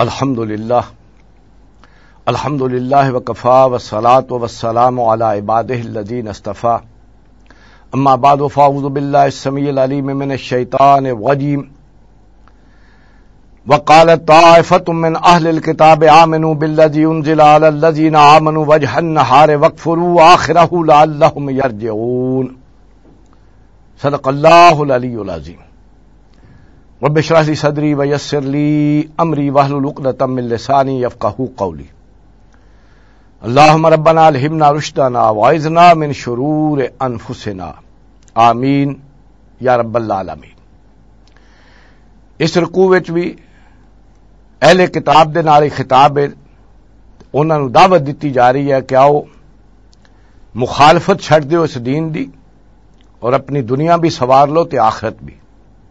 الحمدللہ وکفا والصلاة والسلام علی عبادہ الذین اصطفیٰ اما بعد فاعوذ باللہ السمیع العلیم من الشیطان الرجیم وقالت طائفة من اہل الکتاب آمنوا بالذی انزل علی الذین آمنوا وجہ النہار واکفروا آخرہ لعلہم یرجعون۔ صدق اللہ العلی العظیم۔ رب اشرح لی صدری ویسر لی امری واحلل عقدۃ من لسانی یفقہوا قولی۔ اللہم ربنا الہمنا رشدنا واعذنا من شرور انفسنا، آمین یا رب العالمین۔ اس رکوع وچ بھی اہل کتاب دے نال خطاب ہے، انہاں نوں دعوت دتی جا رہی ہے کہ آؤ مخالفت چھڈ دیو اس دین دی اور اپنی دنیا بھی سوار لو تے آخرت بھی۔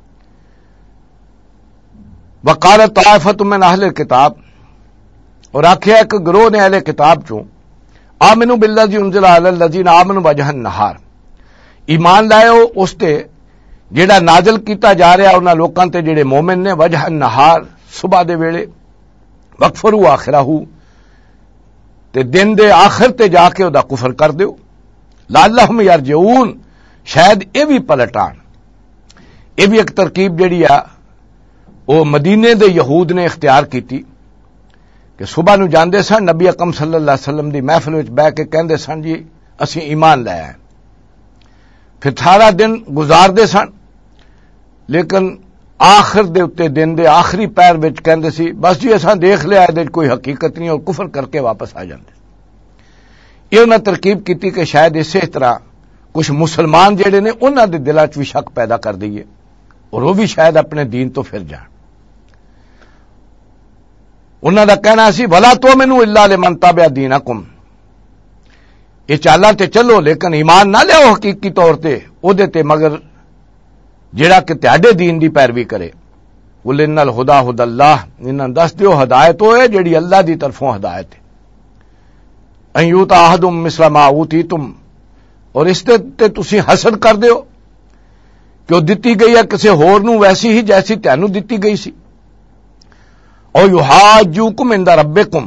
وقالت طائفۃ من اہل الکتاب، اور آخیا ایک گروہ نے اہل کتاب چوں آمنوا بالذی انزل علی الذین آمنوا وجہ النہار، ایمان لائے ہو اس تے جیڑا نازل کیتا جا رہا انہاں لوکاں تے جڑے مومن نے، وجہ النہار صبح دے ویلے، وکفروا آخرہ تے دن دے آخر تے جا کے دا کفر کر دیو، لعلہم یرجعون شاید اے بھی پلٹان۔ اے بھی ایک ترکیب جڑی آ وہ مدینے دے یہود نے اختیار کیتی کہ صبح نو جاندے سن، نبی اکرم صلی اللہ علیہ وسلم دی محفل وچ بیٹھ کے کہندے سن جی اسی ایمان لے آئے، پھر سارا دن گزاردے سن، لیکن آخر دے اتے دن دے آخری پیر وچ کہندے سی بس جی اساں دیکھ لیا دے کوئی حقیقت نہیں، اور کفر کر کے واپس آ جاندے۔ یہ انہاں ترکیب کیتی کہ شاید اسی طرح کچھ مسلمان جڑے نے انہاں دے دلاں وچ بھی شک پیدا کر دئیے اور وہ بھی شاید اپنے دین تو پھر جان۔ انہاں دا کہنا سی ولا تؤمنوا الا لمن تبع دینکم، یہ چالاں تے چلو لیکن ایمان نہ لیاؤ حقیقی طور تے او دے تے مگر جڑا کہ تہاڈے دین دی پیروی کرے۔ قل ان الہدی ھدی اللہ، انہاں دس دیو ہدایت او ہے جڑی اللہ دی طرفوں ہدایت ہے۔ ان یؤتی احد مثل ما اوتیتم، اور اس تے تسی حسد کر دیو کہ وہ دتی گئی ہے کسی ہور نوں ویسی ہی جیسی تینوں دتی گئی سی۔ او یحاجوکم عند ربکم،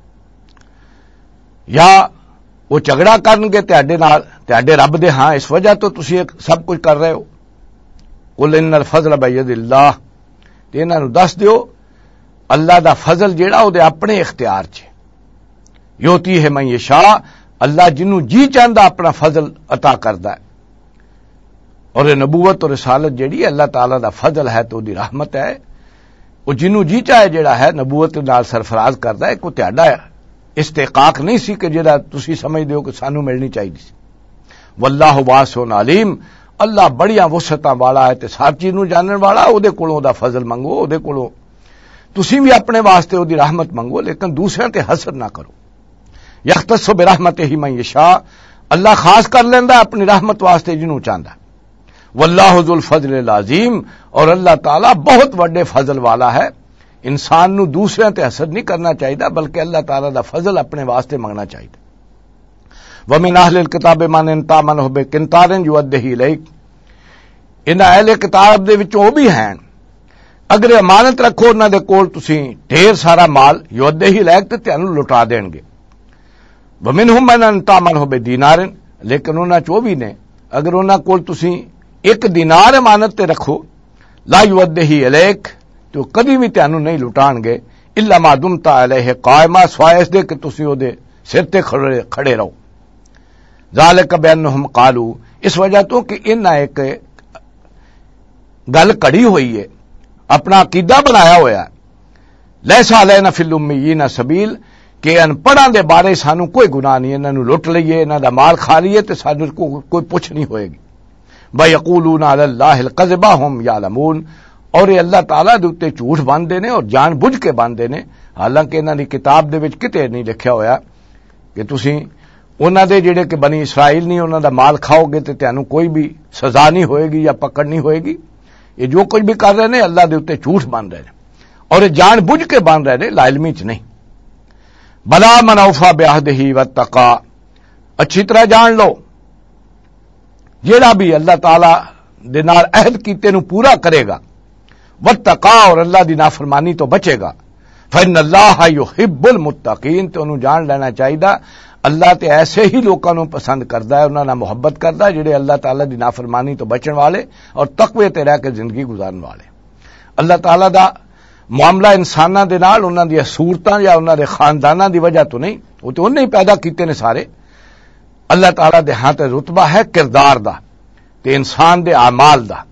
یا وہ جھگڑا کرن گے تہاڈے نال تہاڈے رب دے ہاں اس وجہ تو تسی سب کچھ کر رہے ہو۔ قل ان الفضل بید اللہ، تے انہاں نوں دس دیو اللہ دا فضل جیڑا او دے اپنے اختیار چ، یوتی ہے من یشاء، اللہ جنوں جی چاہندا اپنا فضل عطا کردا ہے، اور نبوت اور رسالت جیڑی اللہ تعالیٰ دا فضل ہے تو دی رحمت ہے، وہ جنوں جی چاہے جیڑا ہے نبوت نال سرفراز کردا ہے، کوئی تہاڈا استحقاق نہیں سی کہ جیڑا تسی سمجھ دیو کہ سانوں ملنی چاہیے سی۔ واللہ واسع علیم، اللہ بڑیاں وسعتاں والا ہے تے سب چیز نوں جانن والا، او دے کولوں دا فضل منگو، او دے کولوں تسی بھی اپنے واسطے او دی رحمت منگو، لیکن دوسرے تے حسد نہ کرو۔ یختص برحمتہ من یشاء، اللہ خاص کر لیندا اپنی رحمت واسطے جنوں چاہندا۔ واللہ ذو الفضل العظیم، اور اللہ تعالیٰ بہت بڑے فضل والا ہے۔ انسان نو دوسرے تے حسد نہیں کرنا چاہیے بلکہ اللہ تعالیٰ دا فضل اپنے واسطے منگنا چاہیے۔ ومن اہل الکتاب من تامنہ بقنطار یؤدہ الیک، انہاں اہل کتاب دے وچوں وہ بھی ہیں اگر امانت رکھو انہاں دے کول تسی ڈھیر سارا مال، یؤدہ الیک تے تانوں لٹا دین گے۔ ومنہم من تامنہ بدینار، لیکن انہاں چوں بھی نے اگر انہاں کول تسی ایک دینار امانت تے رکھو، لا یؤدہ الیک، تو کبھی بھی تانوں نہیں لٹان گے، الا ما دمت علیہ قائما، سوائے اس دے کہ تسی او دے سر تے کھڑے رہو۔ ذالک بانہم قالوا، اس وجہ تو کہ انہاں ایک گل کڑی ہوئی ہے، اپنا عقیدہ بنایا ہوا ہے، لیس علینا فی الامیین سبیل، کہ ان پڑھاں دے بارے سانوں کوئی گناہ نہیں، انہاں نوں لٹ لئیے، انہاں دا مال کھا لیے تے سانوں کوئی پوچھ نہیں ہوئے گی۔ وَيَقُولُونَ عَلَى اللَّهِ الْكَذِبَ وَهُمْ يَعْلَمُونَ، اور یہ اللہ تعالیٰ دے اُتے جھوٹ باندھے نے اور جان بوجھ کے باندھے نے، حالانکہ انہاں دی کتاب دے وچ کتے نہیں لکھیا ہویا کہ تسی انہاں دے جڑے کہ بنی اسرائیل نہیں انہاں دا مال کھاؤ گے تے تانوں کوئی بھی سزا نہیں ہوئے گی یا پکڑ نہیں ہوئے گی۔ یہ جو کچھ بھی کر رہے نے اللہ دے اُتے جھوٹ باندھ رہے ہیں اور یہ جان بوجھ کے باندھ رہے نے، لا علمی چ نہیں۔ بلا من اوفی بعہدہ واتقی، اچھی طرح جان لو جیڑا بھی اللہ تعالیٰ دے نال عہد کیتے نو پورا کرے گا، واتقا، اور اللہ دی نافرمانی تو بچے گا، فإن اللہ یحب المتقین، تے انہوں جان لینا چاہیے اللہ تے ایسے ہی لوکاں نوں پسند کردا ہے، انہاں نال محبت کردا ہے جڑے اللہ تعالیٰ دی نافرمانی تو بچن والے اور تقوی تے رہ کے زندگی گزارن والے۔ اللہ تعالیٰ دا معاملہ انساناں دے نال انہاں دی صورتاں یا انہاں دے خانداناں دی وجہ تو نہیں، وہ تو انہیں ہی پیدا کیتے نے سارے۔ اللہ تعالیٰ دے ہاں تے رتبہ ہے کردار دا تے انسان دے اعمال دا،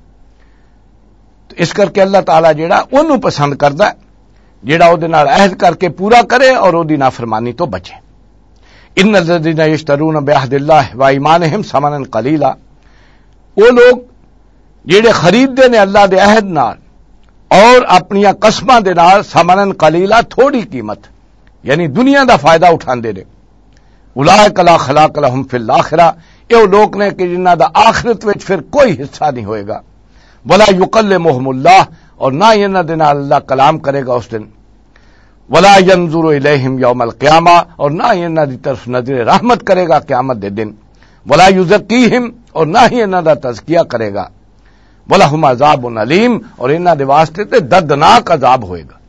تو اس کر کے اللہ تعالیٰ جیڑا انہوں پسند کردا ہے جیڑا او دے نال عہد کر کے پورا کرے اور او دی نافرمانی تو بچے۔ ان الذین یشترون بعہد اللہ و ایمانہم ثمنا قلیلا، وہ لوگ جیڑے خریدتے نے اللہ دے عہد نال اور اپنی قسماں دے نال ثمنا قلیلا، تھوڑی قیمت، یعنی دنیا دا فائدہ اٹھاندے نے۔ اولئک لا خلاق لہم فی الآخرہ، یہ لوگ نے کہ جنہاں دا آخرت وچ پھر کوئی حصہ نہیں ہوئے گا۔ ولا یکلمہم اللہ، اور نہ ہی انہاں دے نال اللہ کلام کرے گا اس دن۔ ولا ینظر الیہم یوم القیامہ، اور نہ ہی انہاں دی طرف نظر رحمت کرے گا قیامت دے دن۔ ولا یزکیہم، اور نہ ہی انہاں دا تزکیہ کرے گا۔ ولہم عذاب علیم، اور انہاں دے واسطے تے دردناک عذاب ہوئے گا۔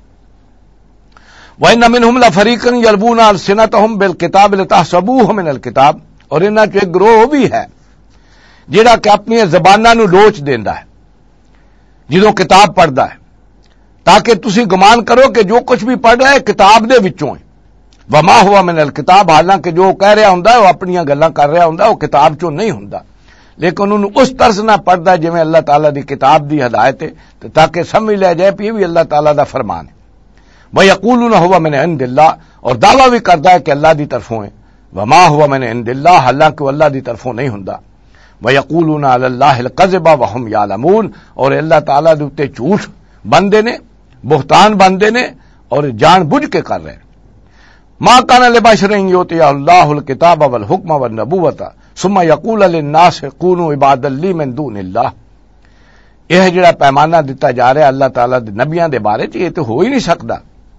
وَإِنَّ مِنْهُمْ لَفَرِيقًا يَلْوُونَ أَلْسِنَتَهُمْ بِالْكِتَابِ لِتَحْسَبُوهُ مِنَ الْكِتَابِ، اور انہاں چ ایک گروہ بھی ہے جہاں کہ اپنی زباناں نو لوچ دیندا ہے جدوں کتاب پڑھدا ہے، تاکہ تسی گمان کرو کہ جو کچھ بھی پڑھ رہا ہے کتاب دے وچوں ہے۔ وما ہوا من الکتاب، حالانکہ جو کہہ رہا ہوندا ہے وہ اپنیاں گلاں کر رہا ہوندا ہے، وہ کتاب چوں نہیں ہوندا، لیکن انہوں اس طرز نہ پڑھدا جویں اللہ تعالیٰ دی کتاب دی ہدایت ہے، تاکہ سمجھ لیا جائے کہ یہ بھی اللہ تعالیٰ دا فرمان ہے۔ وَيَقُولُونَ هُوَ مِنْ عِنْدِ اللَّهِ، اور دعویٰ بھی کردا ہے کہ اللہ دی طرفوں ہے۔ وَمَا هُوَ مِنْ عِنْدِ اللَّهِ، حالانکہ وہ اللہ دی طرفوں نہیں ہوندا۔ وَيَقُولُونَ عَلَى اللَّهِ الْكَذِبَ وَهُمْ يَعْلَمُونَ، اور اللہ تعالیٰ دے اوتے جھوٹ بندے نے، بہتان بندے نے، اور جان بوجھ کے کر رہے ہیں۔ مَا كَانَ لِبَشَرٍ يُؤْتِيَهُ اللَّهُ الْكِتَابَ وَالْحُكْمَ وَالنَّبُوَّةَ ثُمَّ يَقُولَ لِلنَّاسِ كُونُوا عِبَادًا لِّي مِن دُونِ اللَّهِ، یہ جڑا پیمانہ دتا جا رہا ہے اللہ تعالیٰ دے نبیاں دے بارے چ، یہ تو ہو ہی نہیں سکتا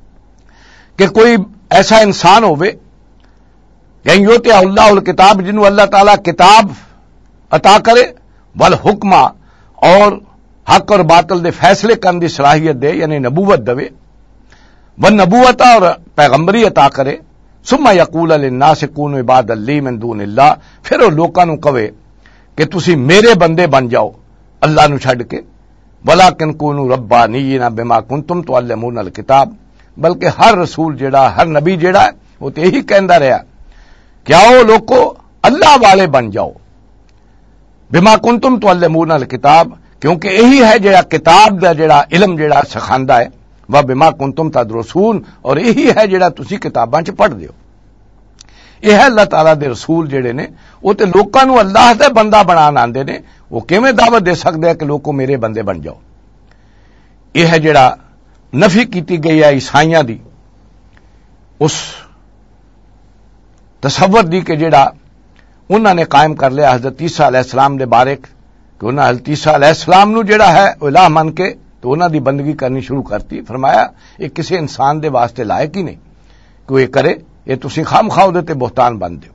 کہ کوئی ایسا انسان ہوئے کہ یوتیہ اللہ الکتاب، جنہوں اللہ تعالیٰ کتاب عطا کرے، والحکمہ، اور حق اور باطل دے فیصلے کرنے دی صلاحیت دے، یعنی نبوت دے، والنبوت، اور پیغمبری عطا کرے، ثم یقول للناس کونوا عبادا لی من دون اللہ، پھر وہ لوکاں نوں کہے کہ تسی میرے بندے بن جاؤ اللہ نو چھڈ کے، ولکن کونوا ربانیین بما کنتم تعلمون الکتاب، بلکہ ہر رسول جڑا، ہر نبی جڑا ہے وہ تو یہی کہندا رہا کہ آؤ لوگو اللہ والے بن جاؤ، بما کنتم تعلمون الکتاب، کیونکہ یہی ہے جڑا کتاب دا جڑا علم جڑا سکھاندا ہے، وہ بما کنتم تدرسون، اور یہی ہے جڑا تسی کتاباں چ پڑھ دیو۔ یہ ہے اللہ تعالیٰ دے رسول جڑے نے، وہ تے لوکاں نوں اللہ دا بندہ بنان آندے نے، وہ کیویں دعوت دے سکدے ہیں کہ لوگو میرے بندے بن جاؤ۔ یہ ہے جڑا نفی کیتی گئی ہے عیسائیاں دی اس تصور دی کہ جڑا انہوں نے قائم کر لیا حضرت عیسیٰ علیہ السلام دے بارے، کہ انہوں نے حضرت عیسیٰ علیہ السلام نو جڑا ہے الہ من کے تو انہوں دی بندگی کرنی شروع کرتی۔ فرمایا یہ کسی انسان دے واسطے لائق ہی نہیں کہ وہ یہ کرے، یہ تسی خام خواہ دیتے بہتان بن دیو۔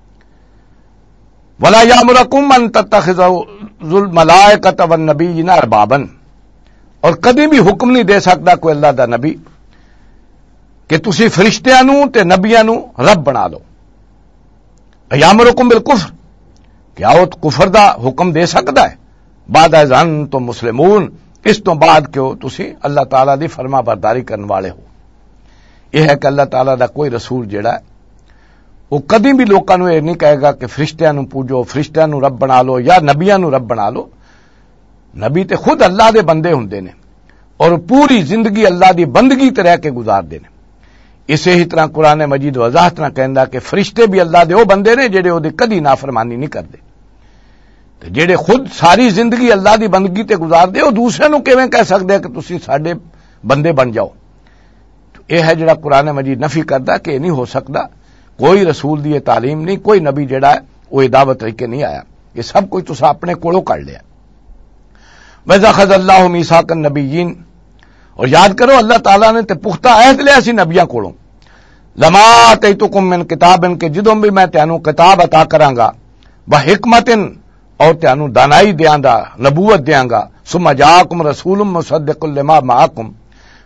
ولا یامرکم ان تتخذوا الملائکۃ والنبیین اربابا، اور کدی بھی حکم نہیں دے سکتا کوئی اللہ دا نبی کہ تسی فرشتیاں نو تے نبیاں نو رب بنا لو۔ یامرکم بالکفر، کیا وہ کفر دا حکم دے سکتا ہے؟ بعد از انتم مسلمون، اس تو بعد کہ تسی اللہ تعالیٰ دی فرما برداری کرنے والے ہو۔ یہ ہے کہ اللہ تعالیٰ دا کوئی رسول جڑا ہے وہ کدی بھی لوکاں نو یہ نہیں کہے گا کہ فرشتیاں نو پوجو، فرشتیاں نو رب بنا لو یا نبیاں نو رب بنا لو۔ نبی تے خود اللہ دے بندے ہوندے نے اور پوری زندگی اللہ دی بندگی تے رہ کے گزار دے نے۔ اسی ہی طرح قرآن مجید وضاحت نہ کہندا کہ فرشتے بھی اللہ دے وہ بندے نے جڑے وہ کدی نافرمانی نہیں کردے، تے جڑے خود ساری زندگی اللہ دی بندگی تے گزار دے، وہ دوسرے نو کیویں کہہ سکدے کہ تسی ساڈے بندے بن جاؤ؟ یہ ہے جڑا قرآن مجید نفی کردا کہ یہ نہیں ہو سکتا، کوئی رسول دی تعلیم نہیں، کوئی نبی جڑا ہے وہ دعوت لے کے نہیں آیا، یہ سب کچھ تسا اپنے کولوں کر لیا۔ وَإِذَا أَخَذَ اللَّهُ مِيثَاقَ النَّبِيِّينَ، اور یاد کرو اللہ تعالیٰ نے تے پختہ عہد لیا سی نبیاں کولوں، لَمَا آتَيْتُكُم مِّن كِتَابٍ، کہ جدوں بھی میں تانوں کتاب عطا کراں گا، وَحِکمَةٍ، اور تانوں دانائی دیاں گا، نبوت دیاں گا، ثُمَّ جَاءَكُمْ رَسُولٌ مُصَدِّقٌ لِّمَا مَعَكُمْ،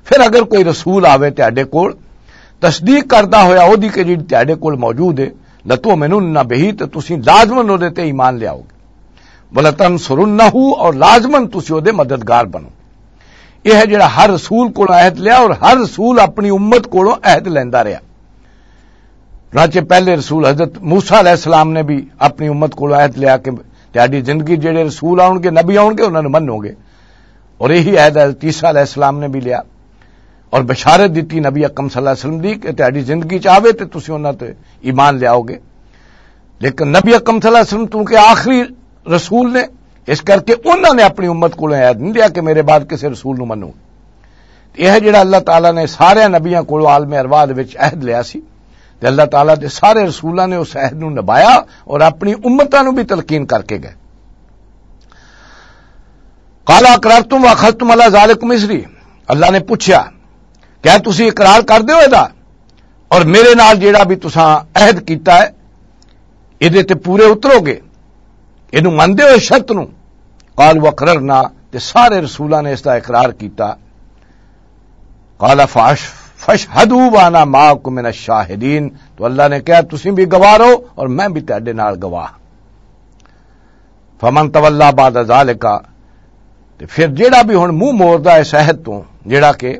پھر اگر کوئی رسول آوے تہاڈے کول تصدیق کردا ہویا اودی کہ جڑی تہاڈے کول موجود ہے لتؤمنن بہ تے تسی لازمن اودے تے ایمان لیاؤ گے ولتنصرنہ اور لازمن تسی اودے مددگار بنو. یہ ہے جڑا ہر رسول کو عہد لیا اور ہر رسول اپنی امت کو عہد لیندا رہا. راچے پہلے رسول حضرت موسیٰ علیہ السلام نے بھی اپنی امت کو عہد لیا کہ تہاڈی زندگی جڑے رسول آؤ گے نبی آؤ گے انہوں نے منو گے, اور یہی عہد حضرت عیسیٰ علیہ السلام نے بھی لیا اور بشارت دیتی نبی اکرم صلی اللہ علیہ وسلم دی کہ تہاڈی زندگی چاہے تو تسی انہاں تے ایمان لیاؤ گے. لیکن نبی اکرم صلی اللہ علیہ وسلم کیونکہ آخری رسول نے اس کر کے انہوں نے اپنی امت کو عہد نہیں دیا کہ میرے بعد کسی رسول نو منو. یہ ہے جڑا اللہ تعالیٰ نے سارے نبیاں کو عالم ارواح وچ عہد لیا سی تے اللہ تعالیٰ دے سارے رسولاں نے اس عہد نو نبھایا اور اپنی امتاں نو بھی تلقین کر کے گئے. قال اقررتم واخذتم علی ذلکم اسری, اللہ نے پوچھا کیا تسی اقرار کر دیو ادا اور میرے نال جیڑا بھی تساں عہد کیتا ہے ایدے تے پورے اترو گے, اینو مندے ہو شرط نو. قال واقررنا, تے سارے رسولاں نے اس دا اقرار کیتا. قال فاشهدوا وانا معكم من الشاہدین, تو اللہ نے کہا تسی بھی گواہ رہو اور میں بھی تہاڈے نال گواہ. فمن تولا بعد ذالک, تے پھر جیڑا بھی ہن منہ موڑدا اس عہد تو جیڑا کہ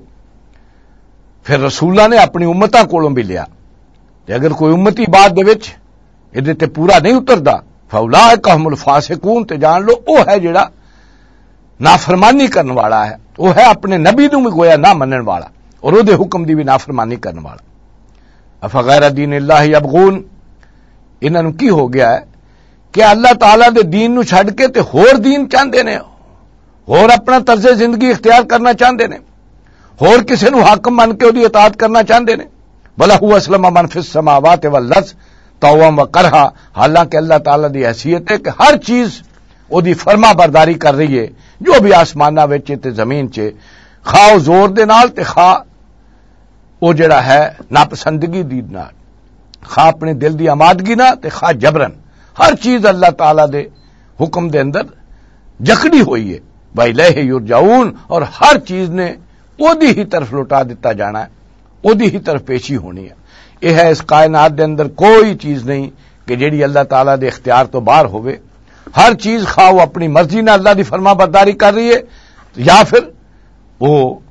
پھر رسولاں نے اپنی امتاں کولوں بھی لیا, تے اگر کوئی امتی بعد دے وچ ایدے تے پورا نہیں اتردا فاولئک هم الفاسقون, تے جان لو او ہے جیڑا نافرمانی کرن والا ہے, وہ ہے اپنے نبی نو بھی گویا نہ منن والا اور او دے حکم دی بھی نافرمانی کرن والا. افغیر دین اللہ یبغون, انہاں نو کی ہو گیا ہے کہ اللہ تعالیٰ دے دین نو چھڈ کے تے ہور دین چاہندے نے, ہور اپنا طرز زندگی اختیار کرنا چاہندے نے, ہور کسے نو حاکم من کے اودی اطاعت کرنا چاہندے نے. وَلَهُ أَسْلَمَ مَن فِي السَّمَاوَاتِ وَالْأَرْضِ طَوْعًا وَكَرْهًا, حالانکہ اللہ تعالیٰ دی حیثیت ہے کہ ہر چیز او دی فرما برداری کر رہی ہے جو بھی آسماناں وچ تے زمین چ, خواہ زور دے نال تے خواہ او جڑا ہے ناپسندگی دی نال, خواہ اپنے دل دی آمادگی نال تے خواہ جبرن, ہر چیز اللہ تعالیٰ دے حکم دے اندر جکڑی ہوئی ہے. وَإِلَيْهِ يُرْجَعُونَ, اور ہر چیز نے اودی ہی طرف لوٹا دیتا جانا ہے, اودی ہی طرف پیشی ہونی ہے. یہ ہے اس کائنات دے اندر کوئی چیز نہیں کہ جیڑی اللہ تعالیٰ دے اختیار تو باہر ہوئے. ہر چیز خواہ وہ اپنی مرضی نہ اللہ دی فرما برداری کر رہی ہے یا پھر وہ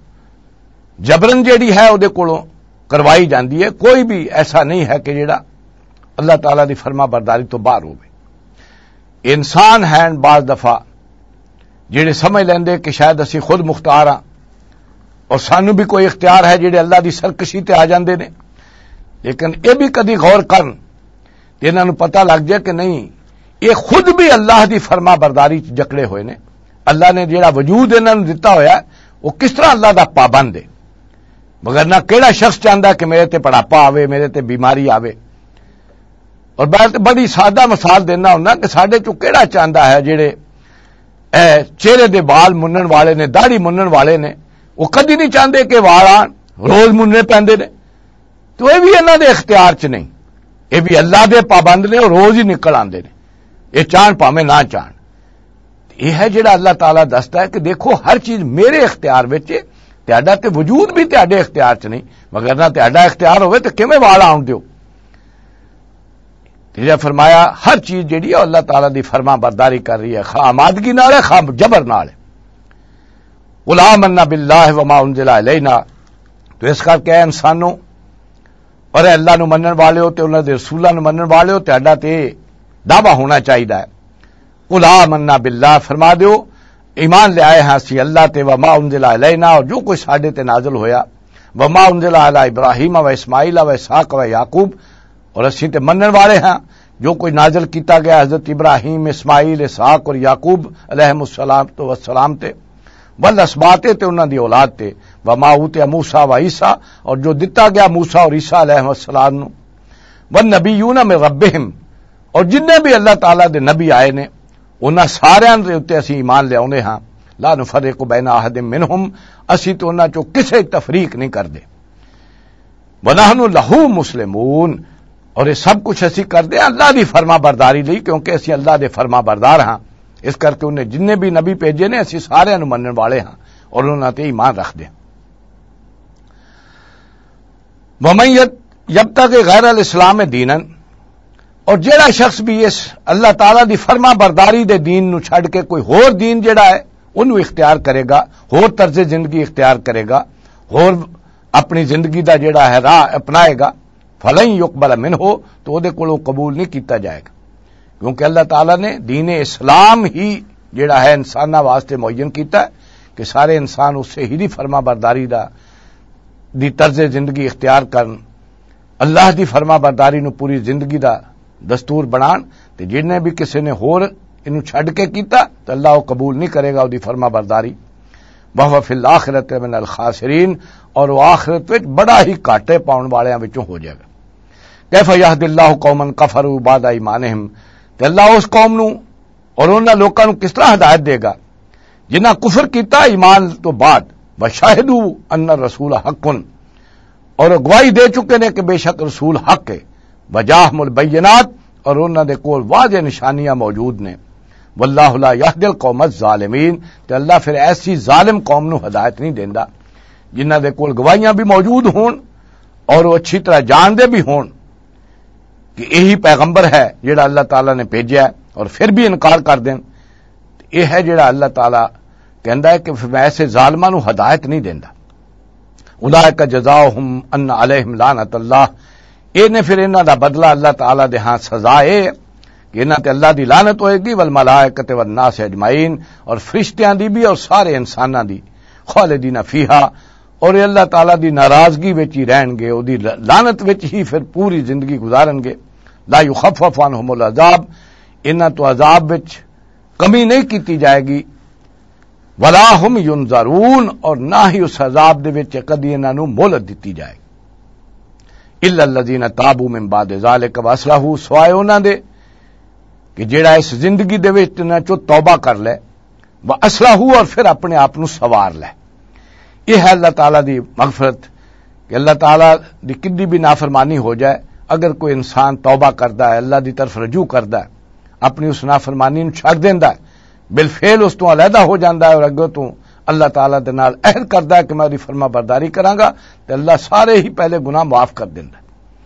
جبرن جیڑی ہے وہ دے کولوں کروائی جاندی ہے. کوئی بھی ایسا نہیں ہے کہ جیڑا اللہ تعالیٰ دی فرما برداری تو باہر ہوئے. انسان ہیں بعض دفعہ جیڑے سمجھ لیندے کہ شاید اسی خود مختار ہاں اور سانو بھی کوئی اختیار ہے جیڑے اللہ دی سرکشی تے آ جاندے نے, لیکن یہ بھی کدی غور کرن تے انہاں نو پتہ لگ جائے کہ نہیں یہ خود بھی اللہ دی فرما برداری جکڑے ہوئے نے. اللہ نے جیڑا وجود انہاں نو دتا ہویا وہ کس طرح اللہ دا پابند ہے, مگر نہ کیڑا شخص چاہندا کہ میرے تے بڑھاپا آوے, میرے تے بیماری آوے. اور بڑی سادہ مثال دینا ہونا کہ ساڈے چوں کیڑا چاہندا ہے جیڑے چہرے دے بال منن والے نے, داڑھی منن والے نے, وہ کدی نہیں چاہندے کہ وال آن روز مننے پیندے نے. تو یہ بھی انہاں دے اختیار چ نہیں, یہ بھی اللہ دے پابند نے اور روز ہی نکل آندے نے, یہ چاہن پاویں نہ چاہن. یہ ہے جڑا اللہ تعالیٰ دستا ہے کہ دیکھو ہر چیز میرے اختیار وچ ہے, تہاڈا تے وجود بھی تہاڈے اختیار چ نہیں, مگر نہ تہاڈا اختیار ہوئے تو کیویں وال آن دیو. تیجا فرمایا ہر چیز جیڑی ہے اللہ تعالیٰ دی فرما برداری کر رہی ہے, خواہ آمادگی نال ہے خواہ جبر نال ہے. قُلْ آمَنَّا بِاللَّهِ وَمَا أُنزِلَ إِلَيْنَا, تو اس کر کے انسانوں اور اللہ نو منن والے ہو تے انہاں دے رسولاں نو منن والے ہو, تہاڈا تے دعویٰ ہونا چاہیے. قُلْ آمَنَّا بِاللَّهِ, فرما دیو ایمان لے آئے ہاں سی اللہ تے, وما انزل الینا, اور جو کچھ ساڈے تے نازل ہویا, وما انزل علی ابراہیم و اسماعیل و اسحاق و یعقوب, اور اسی تے منن والے ہاں جو کوئی نازل کیتا گیا حضرت ابراہیم, اسماعیل, اسحاق اور یعقوب علیہم السلام تے, والاسباط تے انہاں دی اولاد تے, وما اوتیا موسیٰ و عیسیٰ, اور جو دتا گیا موسیٰ اور عیسیٰ علیہم السلام نو, والنبیون من ربہم, اور جننے بھی اللہ تعالیٰ دے نبی آئے نے انہاں ساریاں دے اوتے اسی ایمان لے آونے ہاں. لا نفرق بین احد منہم, اسی تو انہاں چوں کسے تفریق نہیں کردے. ونحن لہ مسلمون, اور یہ سب کچھ اسی کردے اللہ دی فرما برداری لئی, کیونکہ اسی اللہ دے فرما بردار ہاں. اس کر کے انہیں جننے بھی نبی بھیجے نے اسی سارے نو منن والے ہاں اور انہاں تے ایمان رکھ دے. ومیت جب تک غیر الاسلام دینن، اور جیڑا شخص بھی اس اللہ تعالی دی فرما برداری دے دین نو چھڈ کے کوئی ہور دین جیڑا ہے انہوں اختیار کرے گا، ہور طرز زندگی اختیار کرے گا، ہور اپنی زندگی دا جیڑا ہے راہ اپنائے گا، فلن یقبل منہ، تو وہ کولوں قبول نہیں کیتا جائے گا، کیونکہ اللہ تعالی نے دین اسلام ہی جیڑا ہے انساناں واسطے معین کیتا ہے کہ سارے انسان اس سے ہی فرما برداری دی طرز زندگی اختیار کرن، اللہ دی فرما برداری نو پوری زندگی دا دستور بنان، تے جنہیں بھی کسی نے ہور انہوں چھڈ کے کیتا تو اللہ وہ قبول نہیں کرے گا دی فرما برداری، وَهُوَ فِي الْآخِرَةِ مِنَ الْخَاسِرِينَ، اور وہ آخرت وچ بڑا ہی گھاٹے پاؤن والیاں وچوں ہو جائے گا۔ کیف یہد اللہ قوما کفروا بعد ایمانہم، تے اللہ اس قوم نو اور انہاں لوکاں نو کس طرح ہدایت دے گا جنہاں کفر کیتا ایمان تو بعد، وشاہدوا ان الرسول حق، اور گواہی دے چکے نے کہ بے شک رسول حق ہے، وجاہم البینات، اور انہاں دے کول واضح نشانیاں موجود نے، واللہ لا یہدی القوم الظالمین، تے اللہ پھر ایسی ظالم قوم نو ہدایت نہیں دیندا جنہاں دے کول گواہیاں بھی موجود ہون اور وہ اچھی طرح جاندے بھی ہون کہ یہی پیغمبر ہے جڑا اللہ تعالیٰ نے بھیجا ہے، اور پھر بھی انکار کر دیں، یہ ہے جڑا اللہ تعالیٰ کہندا ہے کہ میں ایسے ظالماں نو ہدایت نہیں دیندا۔ اولئک جزاؤہم ان علیہم لعنت اللہ، یہ نے پھر انہاں دا بدلہ اللہ تعالیٰ دے ہاں سزا ہے کہ انہاں تے اللہ دی لعنت ہوئے گی، والملائکۃ والناس اجمعین، اور فرشتیاں دی بھی اور سارے انساناں دی، خالدین فیہا، اور اللہ تعالیٰ دی ناراضگی وچ ہی رہن گے، او دی لعنت وچ ہی پھر پوری زندگی گزارن گے۔ لا یخفف عنہم العذاب، انہاں تو عذاب وچ کمی نہیں کیتی جائے گی، ولا ہم ینظرون، اور نہ ہی اس عذاب دے وچ کدی انہاں نو مہلت دتی جائے گی، الا الذین تابوا من بعد ذلک واصلحوا، سوائے انہاں دے کہ جیڑا اس زندگی دے وچ انہاں چوں توبہ کر لے، واصلحوا، اور پھر اپنے آپ نو سوار لے۔ یہ ہے اللہ تعالیٰ دی مغفرت کہ اللہ تعالیٰ دی کدی بھی نافرمانی ہو جائے، اگر کوئی انسان توبہ کردا ہے، اللہ دی طرف رجوع کردا ہے، اپنی اس نافرمانی نو چھڈ دیندا ہے، بالفعل اس تو علیحدہ ہو جاندا ہے، اور اگوں تو اللہ تعالیٰ دے نال عہد کردا ہے کہ میں دی فرما برداری کراں گا، تے اللہ سارے ہی پہلے گناہ معاف کر دیندا ہے۔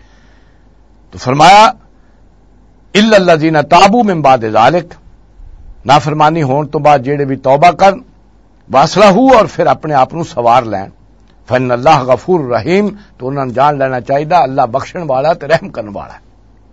تو فرمایا الا الذین تابوا من بعد ذلک، نافرمانی ہون تو بعد جڑے بھی توبہ کرن، واصلحوا، اور پھر اپنے آپ نو سوار لین، فإن اللہ غفور رحیم، تو انہاں نے جان لینا چاہیے اللہ بخشن والا تے رحم کرن والا ہے۔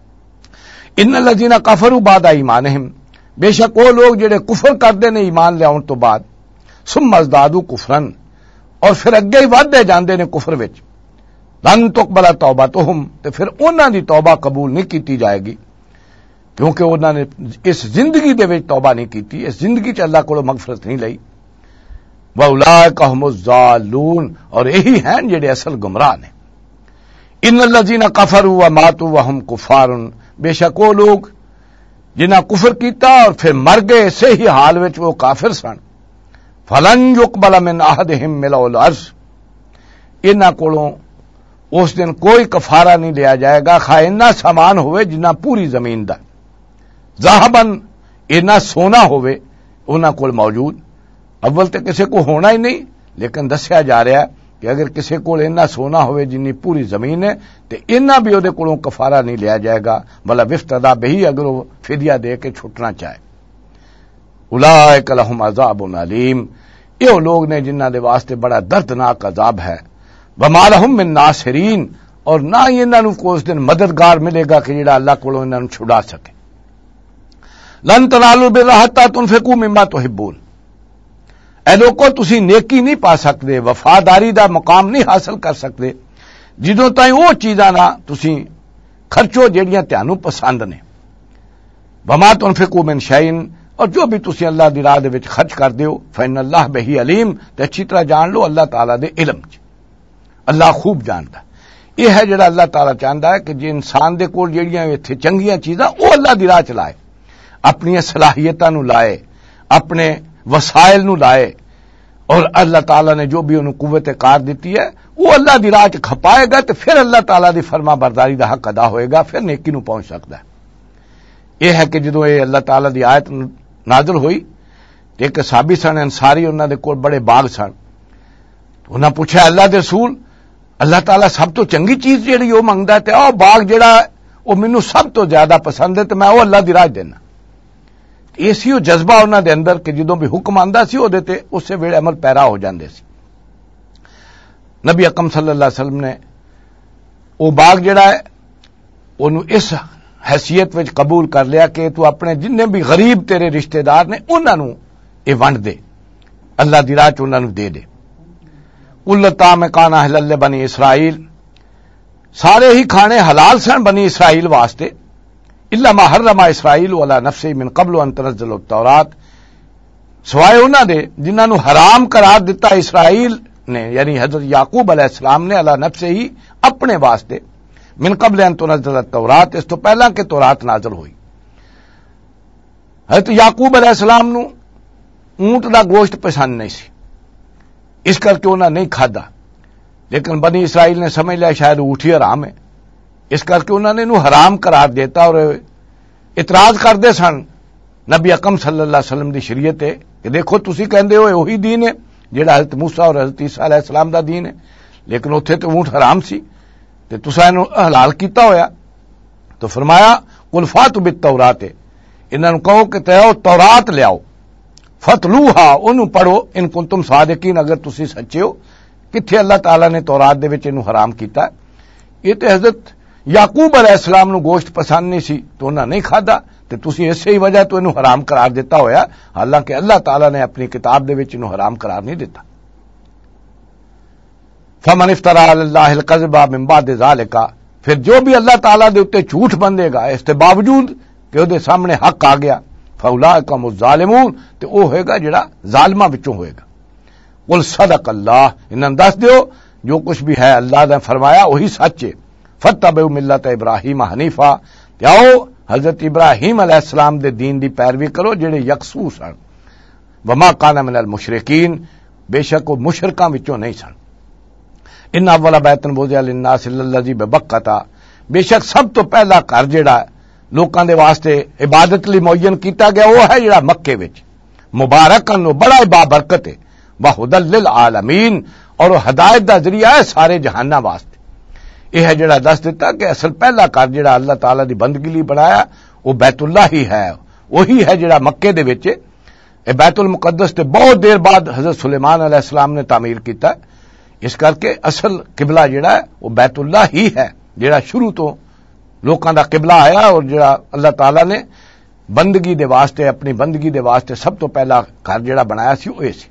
ان الذین کفروا بعد ایمانہم، بے شک وہ لوگ جڑے کفر کردے نے ایمان لیاون تو بعد، ثم ازدادوا کفرا، اور پھر اگے ہی ودے جاندے نے کفر وچ، لن تقبل توبتہم، تے پھر انہاں دی توبہ قبول نہیں کیتی جائے گی، کیونکہ انہاں نے اس زندگی دے وچ توبہ نہیں کیتی، اس زندگی چ اللہ کولوں مغفرت نہیں لئی۔ وَأُولَٰئِكَ هُمُ الضَّالُّونَ، اور یہی ہیں جڑے اصل گمراہ نے۔ ان الذین کفروا وماتوا وهم کفار، بے شک وہ لوگ جنہاں کفر کیتا اور پھر مر گئے اسی ہی حال وچ وہ کافر سن، فلن یقبل من احدہم ملء الارض، انہاں کولوں اس دن کوئی کفارہ نہیں لیا جائے گا، خواہ اتنا سامان ہوئے جنہ پوری زمین دا، ذہبن، اتنا سونا ہوئے انہاں کول موجود، اول تے کسی کو ہونا ہی نہیں، لیکن دسیا جا رہا ہے کہ اگر کسی کو اتنا سونا ہوئے جنی پوری زمین ہے تو اتنا بھی وہ کولوں کفارہ نہیں لیا جائے گا، بلا وفتدا بہی، اگر وہ فدیہ دے کے چھٹنا چاہے۔ اولئک لہم عذاب علیم، یہ لوگ نے جنہاں دے واسطے بڑا دردناک عذاب ہے، وما لہم من ناصرین، اور نہ ہی انہاں کو اس دن مددگار ملے گا کہ جڑا اللہ کولوں انہاں نوں چھڑا سکے۔ لن تنالوا البر حتی تنفقوا مما تحبون، اے لوگو تسی نیکی نہیں پا سکتے، وفاداری دا مقام نہیں حاصل کر سکتے جدوں تائیں وہ چیزاں نہ تسی خرچو جیڑیاں تانوں پسند نے، وما تنفقوا من شیء، اور جو بھی تسی اللہ دی راہ دے وچ خرچ کر دیو، فإن اللہ بہ علیم، تے اچھی طرح جان لو اللہ تعالیٰ دے علم چ، اللہ خوب جاندا۔ یہ ہے جڑا اللہ تعالیٰ چاہندا ہے کہ جے انسان دے کول جیڑیاں ایتھے چنگیاں چیزاں وہ اللہ دی راہ چ لائے، اپنی صلاحیتاں نو لائے، اپنے وسائل نو لائے، اور اللہ تعالیٰ نے جو بھی انہوں قوت کار دیتی ہے وہ اللہ دی راہ چ کھپائے گا، تو پھر اللہ تعالیٰ دی فرما برداری دا حق ادا ہوئے گا، پھر نیکی نو پہنچ سکتا ہے۔ یہ ہے کہ جدوں یہ اللہ تعالیٰ دی آیت نازل ہوئی، ایک صحابی سن انصاری، انہاں دے کول بڑے باغ سن، انہاں پوچھا اللہ دے رسول اللہ تعالیٰ سب تو چنگی چیز جیڑی وہ منگتا ہے تے او باغ جیڑا وہ مینوں سب تو زیادہ پسند ہے تے میں وہ اللہ دی راہ دینا. یہ سی وہ جذبہ انہاں دے اندر کہ جدوں بھی حکم آندا سی وہ تے اسے ویلے عمل پیرا ہو جاندے سی. نبی اکرم صلی اللہ علیہ وسلم نے وہ باغ جڑا ہے انہوں اس حیثیت وچ قبول کر لیا کہ تو اپنے جن بھی غریب تیرے رشتہ دار نے انہاں نوں یہ ونڈ دے، اللہ دی راہ چ انہاں نوں دے دے. کل طعام کان حلال لبنی اسرائیل، سارے ہی کھانے حلال سن بنی اسرائیل واسطے، الا ما حرم اسرائیل علی نفسہ من قبل ان تنزل التورات، سوائے انہاں دے جنہاں نوں حرام قرار دیتا اسرائیل نے، یعنی حضرت یعقوب علیہ السلام نے علی نفسہ ہی اپنے واسطے، من قبل ان تنزل التورات، اس تو پہلا کہ تورات نازل ہوئی. حضرت یعقوب علیہ السلام نوں اونٹ دا گوشت پسند نہیں سی، اس کر کے انہاں نہیں کھادا، لیکن بنی اسرائیل نے سمجھ لیا شاید اونٹ ہی حرام ہے، اس کر کے انہوں نے انہوں حرام قرار دیتا اور اعتراض کرتے سن نبی اکرم صلی اللہ علیہ وسلم دی شریعت ہے کہ دیکھو تسی کہندے ہو وہی دین ہے جہاں حضرت موسیٰ اور حضرت عیسیٰ علیہ السلام دا دین ہے، لیکن اتنے تو اونٹ حرام سی تے تساں انہوں حلال کیتا ہویا. تو فرمایا قل فاتوا بالتورات، انہاں نوں کہو کہ تیو تورات لیاؤ، فتلوہا انہوں پڑھو ان کنتم صادقین، اگر تسی سچے ہو. کتھے اللہ تعالیٰ نے تورات دے وچ انہوں حرام کیتا ہے؟ یہ تے حضرت یعقوب علیہ السلام نو گوشت پسند نہیں سی تو انہاں نہیں کھادا تے تسی اسی ہی وجہ تو انہوں حرام قرار دیتا ہویا، حالانکہ اللہ تعالیٰ نے اپنی کتاب دے وچ انہوں حرام قرار نہیں دیتا. فمن افترى علی اللہ الکذب من بعد ذلک، پھر جو بھی اللہ تعالیٰ دے اوتے جھوٹ بندے گا اس کے باوجود کہ وہ سامنے حق آ گیا، فاولئک هم الظالمون، تے وہ ہوئے گا جڑا ظالماں وچوں ہوئے گا. قل صدق اللہ، انہاں دس دیو جو کچھ بھی ہے اللہ نے فرمایا وہی سچ ہے. فتبعوا ملت ابراہیم حنیفا، آؤ حضرت ابراہیم علیہ السلام دے دین دی پیروی کرو جڑے یکسو سن. وما کان من المشرکین، بے شک وہ مشرکاں وچوں نہیں سن. ان اول بیت وضع للناس الذی ببکہ، بے شک سب تو پہلا گھر جڑا لوکاں دے واسطے عبادت لی معین کیتا گیا وہ ہے جڑا مکے وچ، مبارکن، بڑا بابرکت ہے، وہدی للعالمین، اور وہ ہدایت دا ذریعہ ہے سارے جہاناں واسطے. یہ ہے جڑا دس دیتا کہ اصل پہلا گھر جڑا اللہ تعالیٰ دی بندگی لی بنایا وہ بیت اللہ ہی ہے، وہی ہے جڑا مکے دے وچ. بیت المقدس تے بہت دیر بعد حضرت سلیمان علیہ السلام نے تعمیر کیتا ہے، اس کر کے اصل قبلہ جڑا ہے وہ بیت اللہ ہی ہے جڑا شروع تو لوکاں دا قبلہ آیا، اور جڑا اللہ تعالیٰ نے بندگی دے واسطے، اپنی بندگی دے واسطے سب تو پہلا گھر جڑا بنایا سی وہ سی.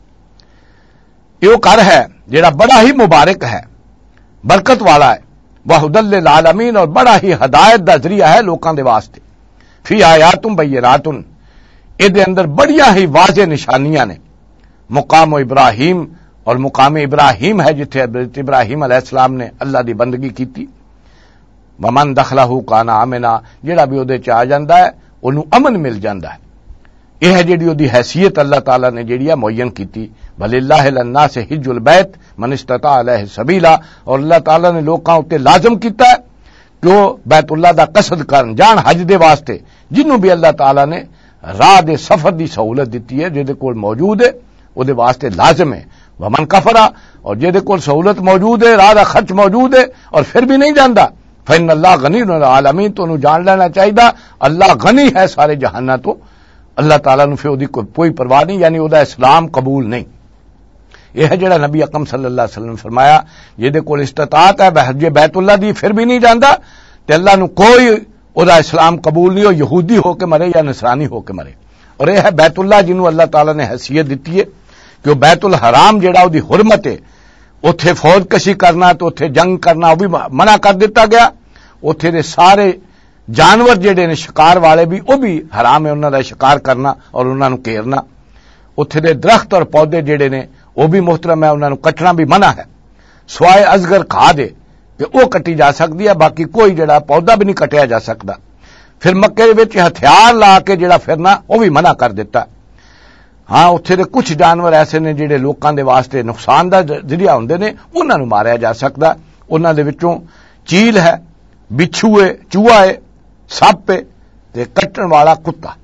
یہ گھر ہے جڑا بڑا ہی مبارک ہے، برکت والا ہے، وہدی للعالمین، اور بڑا ہی ہدایت دا ذریعہ ہے لوکاں دے واسطے. فی آیات بینات، اے دے اندر بڑیاں ہی واضح نشانیاں نے. مقام ابراہیم، اور مقام ابراہیم ہے جتھے حضرت ابراہیم علیہ السلام نے اللہ دی بندگی کیتی. ومن دخلہ کان آمنا، جڑا بھی اودے چ آ جاندا ہے اونوں امن مل جاندا ہے. یہ ہے جڑی اودی حیثیت اللہ تعالیٰ نے جڑی ہے معین کیتی. وللہ للناس حج البیت من استطاع الیہ سبیلا، اور اللہ تعالیٰ نے لوکاں اتے لازم کیتا ہے کہ وہ بیت اللہ دا قصد کرن جان حج دے واسطے، جنوں بھی اللہ تعالیٰ نے راہ دے سفر دی سہولت دیتی ہے، جے کول موجود ہے او دے واسطے لازم ہے. ومن کفرا، اور جے کول سہولت موجود ہے، راہ دا خرچ موجود ہے اور پھر بھی نہیں جاندا، فإن اللہ غنی عن العالمین، تو انہوں جان لینا چاہیے اللہ غنی ہے سارے جہاناں تو، اللہ تعالیٰ نے پھر اودی کوئی پرواہ نہیں، یعنی ادا اسلام قبول نہیں. یہ ہے جڑا نبی اکرم صلی اللہ علیہ وسلم نے فرمایا جے کول استطاعت ہے حج بیت اللہ دی پھر بھی نہیں جاندا تے اللہ نو کوئی ادا اسلام قبول نہیں، ہو یہودی ہو کے مرے یا نصرانی ہو کے مرے. اور یہ ہے بیت اللہ جنوں اللہ تعالیٰ نے حیثیت دیتی ہے کہ وہ بیت الحرام جڑا وہ دی حرمت ہے، اتھے فوج کشی کرنا تو اتھے جنگ کرنا وہ بھی منع کر دیتا گیا. اتھے دے سارے جانور جڑے نے شکار والے بھی وہ بھی حرام ہے انہاں دا شکار کرنا اور انہاں نو گھیرنا. اتھے دے درخت اور پودے جڑے نے وہ بھی محترم ہے، انہاں نو کٹنا بھی منع ہے، سوائے ازگر کھا دے کہ وہ کٹی جا سکتی ہے، باقی کوئی جڑا پودا بھی نہیں کٹیا جا سکتا. پھر مکے وچ ہتھیار لا کے جڑا پھرنا وہ بھی منع کر دیتا. ہاں اتھے دے کچھ جانور ایسے نے جڑے لوکاں دے واسطے نقصان دا ذریعہ ہوندے نے، انہاں نو ماریا جا سکدا. انہاں دے وچوں چیل ہے، بچھو ہے، چوہا ہے، سپ ہے تے کٹن والا کتا.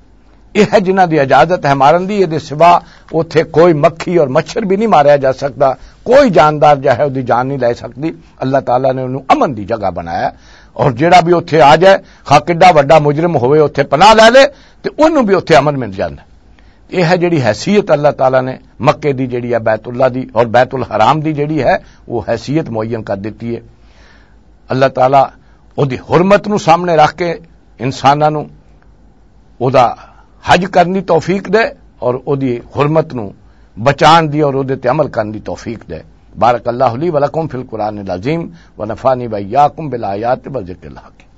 یہ ہے جنہاں دی اجازت ہے مارن دی، یہ سوا اوتھے کوئی مکھی اور مچھر بھی نہیں ماریا جا سکتا، کوئی جاندار جو ہے دی جان نہیں لے سکتی۔ اللہ تعالیٰ نے انہوں امن دی جگہ بنایا، اور جیڑا بھی اوتھے آ جائے خا کڈا وڈا مجرم ہوئے اوتھے پناہ لے لے تے انہوں بھی اوتھے امن مل جاندا۔ یہ ہے جڑی حیثیت اللہ تعالیٰ نے مکے دی جڑی ہے بیت اللہ دی اور بیت الحرام دی جڑی ہے وہ حیثیت معین کر دیتی ہے۔ اللہ تعالیٰ او دی حرمت نو سامنے رکھ کے انساناں نو او دا حج کرنی توفیق دے اور او دی حرمت نو بچان دی اور او دے تے عمل کرن دی توفیق دے۔ بارک اللہ لی ولکم فی القرآن العظیم ونفعنی وإیاکم بالآیات والذکر الحکیم۔